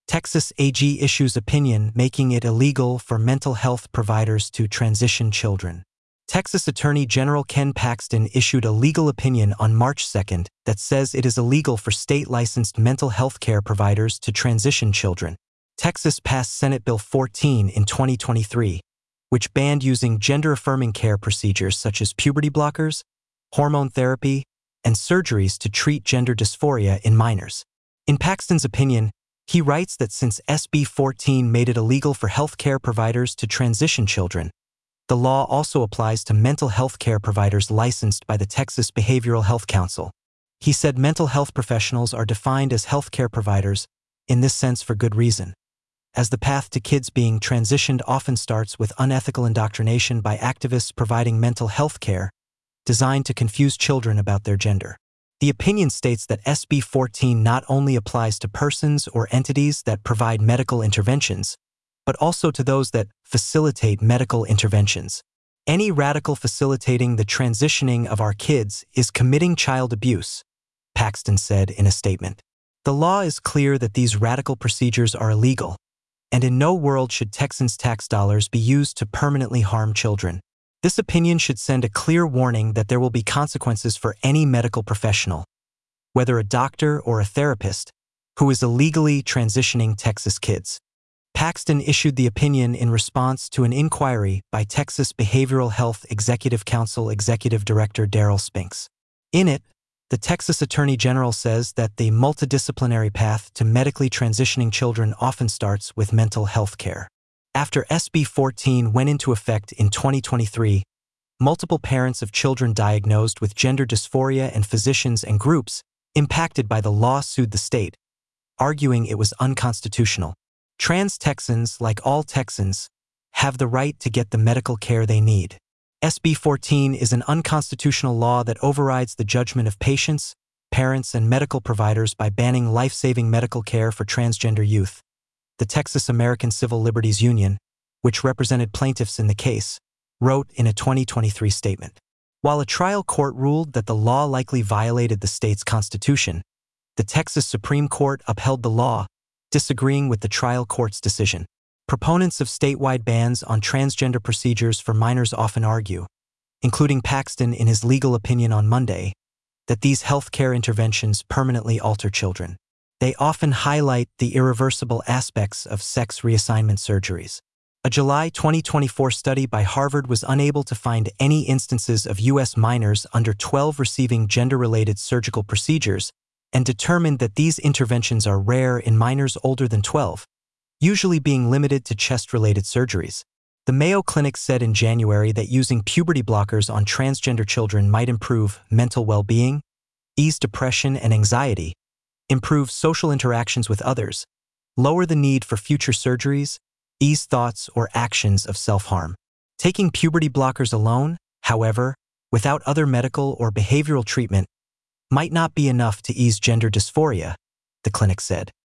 Texas AG issues opinion making it illegal for mental health providers to transition children. Texas Attorney General Ken Paxton issued a legal opinion on March 2 that says it is illegal for state-licensed mental health care providers to transition children. Texas passed Senate Bill 14 in 2023, which banned using gender-affirming care procedures such as puberty blockers, hormone therapy, and surgeries to treat gender dysphoria in minors. In Paxton's opinion, he writes that since SB 14 made it illegal for health care providers to transition children, the law also applies to mental health care providers licensed by the Texas Behavioral Health Council. He said mental health professionals are defined as health care providers in this sense for good reason, as the path to kids being transitioned often starts with unethical indoctrination by activists providing mental health care designed to confuse children about their gender. The opinion states that SB 14 not only applies to persons or entities that provide medical interventions, but also to those that facilitate medical interventions. Any radical facilitating the transitioning of our kids is committing child abuse, Paxton said in a statement. The law is clear that these radical procedures are illegal, and in no world should Texans' tax dollars be used to permanently harm children. This opinion should send a clear warning that there will be consequences for any medical professional, whether a doctor or a therapist, who is illegally transitioning Texas kids. Paxton issued the opinion in response to an inquiry by Texas Behavioral Health Executive Council Executive Director Daryl Spinks. In it, the Texas Attorney General says that the multidisciplinary path to medically transitioning children often starts with mental health care. After SB 14 went into effect in 2023, multiple parents of children diagnosed with gender dysphoria and physicians and groups impacted by the law sued the state, arguing it was unconstitutional. Trans Texans, like all Texans, have the right to get the medical care they need. SB 14 is an unconstitutional law that overrides the judgment of patients, parents, and medical providers by banning life-saving medical care for transgender youth. The Texas American Civil Liberties Union, which represented plaintiffs in the case, wrote in a 2023 statement. While a trial court ruled that the law likely violated the state's constitution, the Texas Supreme Court upheld the law, disagreeing with the trial court's decision. Proponents of statewide bans on transgender procedures for minors often argue, including Paxton in his legal opinion on Monday, that these health care interventions permanently alter children. They often highlight the irreversible aspects of sex reassignment surgeries. A July 2024 study by Harvard was unable to find any instances of U.S. minors under 12 receiving gender-related surgical procedures and determined that these interventions are rare in minors older than 12, usually being limited to chest-related surgeries. The Mayo Clinic said in January that using puberty blockers on transgender children might improve mental well-being, ease depression and anxiety, improve social interactions with others, lower the need for future surgeries, ease thoughts or actions of self-harm. Taking puberty blockers alone, however, without other medical or behavioral treatment, might not be enough to ease gender dysphoria, the clinic said.